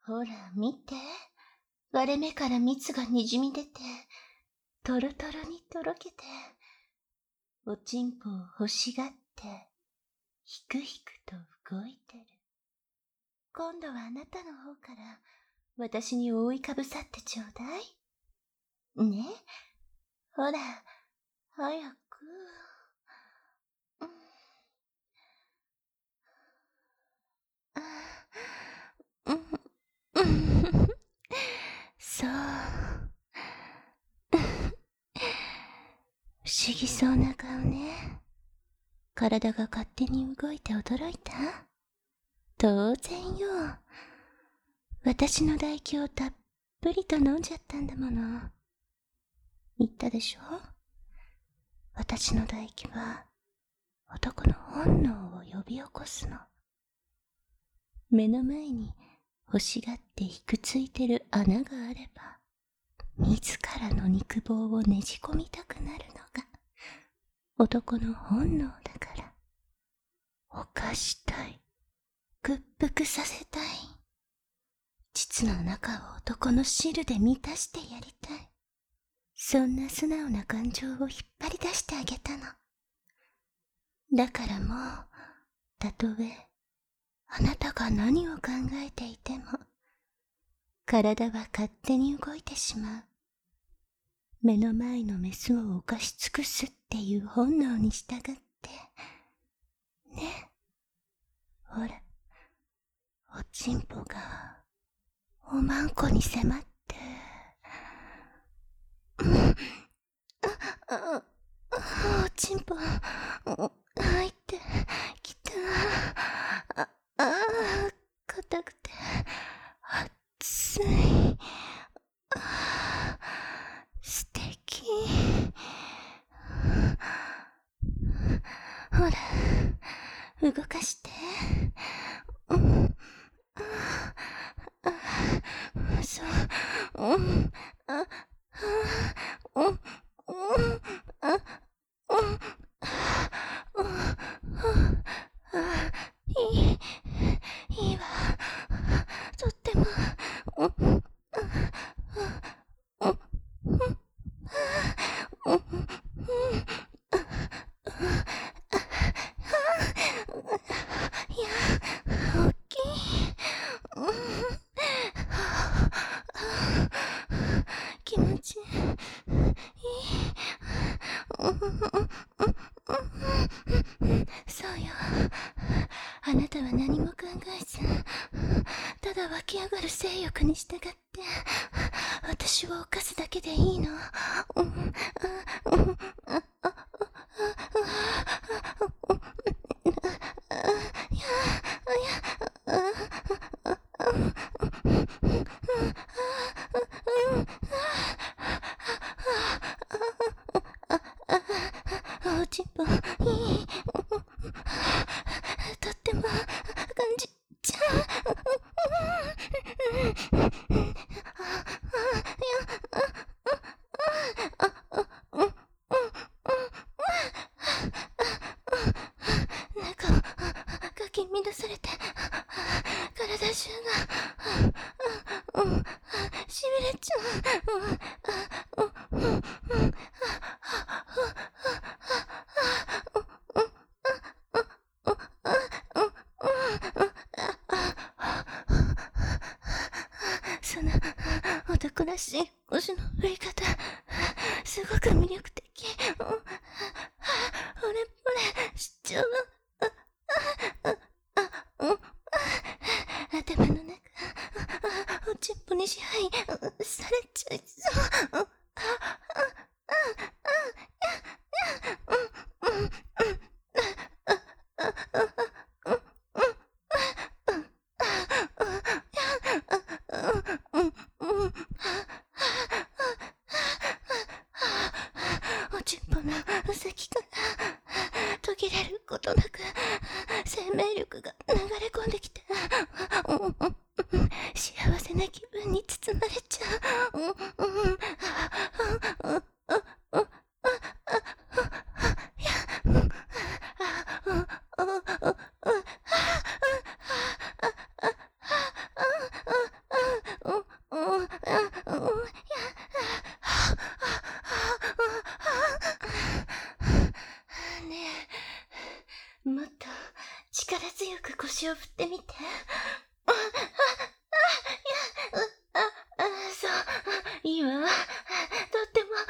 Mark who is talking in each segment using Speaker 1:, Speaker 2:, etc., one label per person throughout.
Speaker 1: ほら、見て。割れ目から蜜がにじみ出て、トロトロにとろけて、おちんぽを欲しがって、ひくひくと動いてる。今度はあなたの方から、私に覆いかぶさってちょうだい。ね。ほら、早く。そう。不思議そうな顔ね。体が勝手に動いて驚いた？当然よ。私の唾液をたっぷりと飲んじゃったんだもの。言ったでしょ？私の唾液は男の本能を呼び起こすの。目の前に欲しがってひくついてる穴があれば、自らの肉棒をねじ込みたくなるのが男の本能だから。犯したい。屈服させたい。膣の中を男の汁で満たしてやりたい。そんな素直な感情を引っ張り出してあげたの。だからもう、たとえあなたが何を考えていても、体は勝手に動いてしまう。目の前のメスを犯し尽くすっていう本能に従って、ね。ほら、おちんぽが、おまんこに迫って、おちんぽ、入ってきた。硬くて、熱い。素敵。ほら、動かして。そう。いいわ。とっても。いや、大きい。気持ちいい。そうよ。あなたは何も考えず、ただ湧き上がる性欲に従って、私を犯すだけでいいの。おちんぽ、いい。とっても、感じちゃう。中をかき乱されて、体中が、しびれちゃう。その男らしい腰の振り方、すごく魅力的。ほれほれしちゃう。頭の中、おちんぽに支配されちゃいそう。おちんぽの先から途切れることなく生命力が流れ込んできて、幸せな気分に包まれちゃう。 て。そう、いいわ。とっても、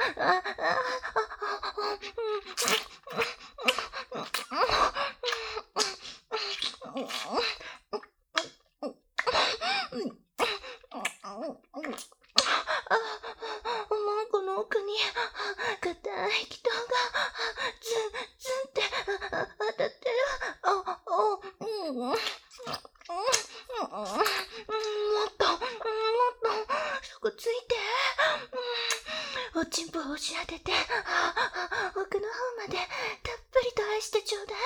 Speaker 1: マンコの奥に硬い気筒がズンズンって当たってる。もっとそこついて。おちんぽを押し当てて奥の方までたっぷりと愛してちょうだい。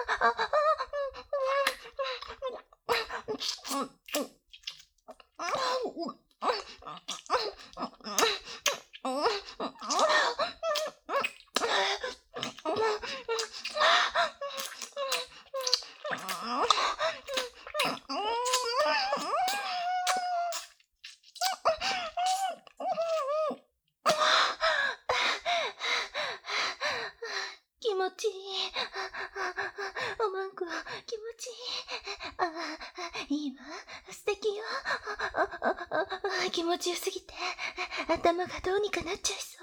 Speaker 1: 気持ちいい。おまんこ気持ちいい。いいわ、素敵よ。気持ちよすぎて頭がどうにかなっちゃいそう。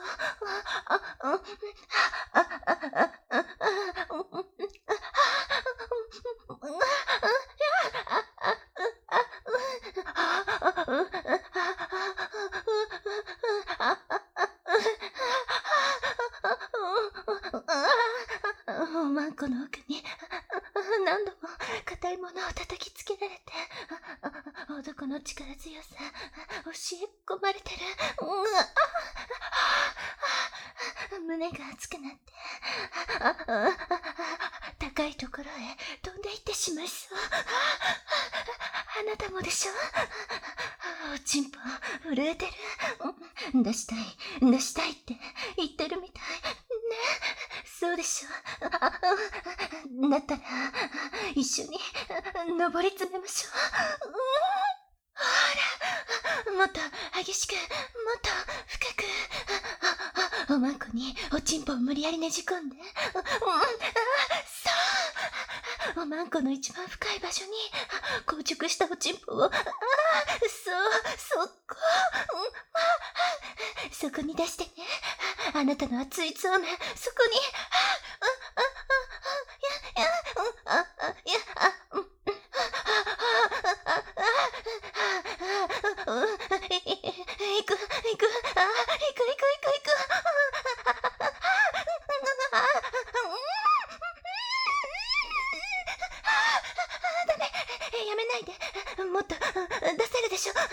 Speaker 1: おまんこの奥に何度も硬いものを叩きつけられて、男の力強さ教え込まれてる。胸が熱くなって高いところへ飛んでいってしまいそう。あなたもでしょ。おちんぽ震えてる。出したいって言ってるみたいね。そうでしょ。だったら一緒に登り詰めましょう。ほら、もっと激しく、もっと深く。おまんこにおちんぽを無理やりねじ込んで。そう、おまんこの一番深い場所に硬直したおちんぽを、そこに出してね。あなたの熱いそうめん、そこに。ダメ、やめないで。もっと出せるでしょ。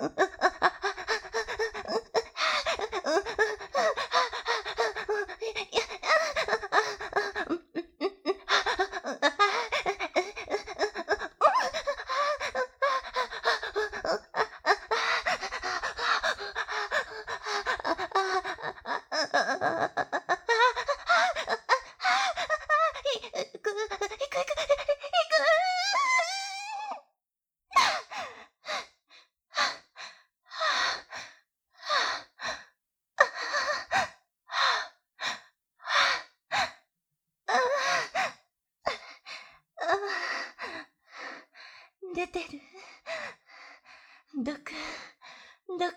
Speaker 1: 出てる。ドクンって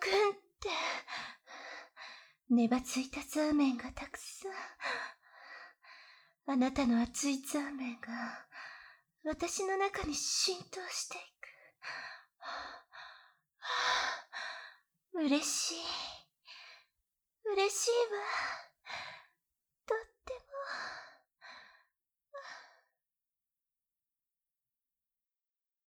Speaker 1: ねばついたザーメンがたくさん。あなたの熱いザーメンが私の中に浸透していく。嬉しいわ。